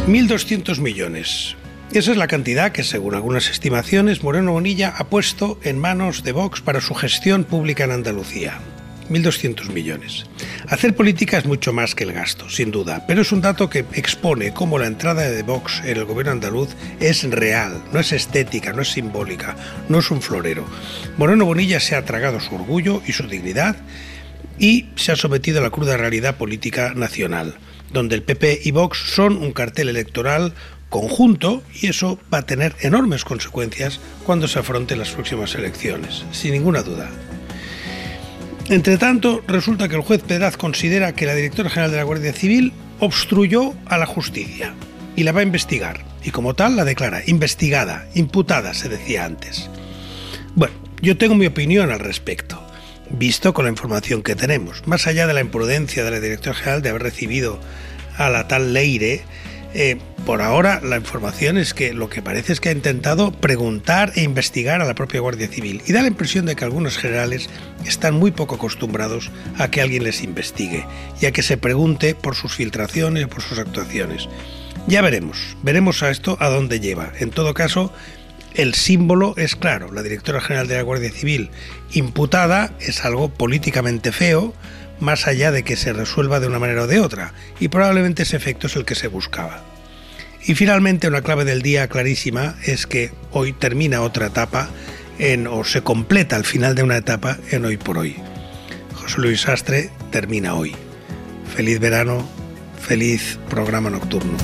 1.200 millones. Esa es la cantidad que, según algunas estimaciones, Moreno Bonilla ha puesto en manos de Vox para su gestión pública en Andalucía. 1.200 millones. Hacer política es mucho más que el gasto, sin duda, pero es un dato que expone cómo la entrada de Vox en el gobierno andaluz es real, no es estética, no es simbólica, no es un florero. Moreno Bonilla se ha tragado su orgullo y su dignidad y se ha sometido a la cruda realidad política nacional, donde el PP y Vox son un cartel electoral conjunto y eso va a tener enormes consecuencias cuando se afronten las próximas elecciones, sin ninguna duda. Entre tanto, resulta que el juez Pedraz considera que la directora general de la Guardia Civil obstruyó a la justicia y la va a investigar, y como tal la declara investigada, imputada, se decía antes. Bueno, yo tengo mi opinión al respecto, visto con la información que tenemos, más allá de la imprudencia de la directora general de haber recibido a la tal Leire. Por ahora la información es que lo que parece es que ha intentado preguntar e investigar a la propia Guardia Civil y da la impresión de que algunos generales están muy poco acostumbrados a que alguien les investigue y a que se pregunte por sus filtraciones, por sus actuaciones. Ya veremos a esto a dónde lleva. En todo caso, el símbolo es claro, la directora general de la Guardia Civil imputada es algo políticamente feo, más allá de que se resuelva de una manera o de otra, y probablemente ese efecto es el que se buscaba. Y finalmente una clave del día clarísima es que hoy termina otra etapa, o se completa el final de una etapa en Hoy por Hoy. José Luis Sastre termina hoy. Feliz verano, feliz programa nocturno.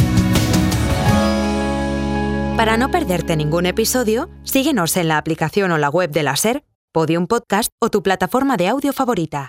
Para no perderte ningún episodio, síguenos en la aplicación o la web de la SER, Podium Podcast o tu plataforma de audio favorita.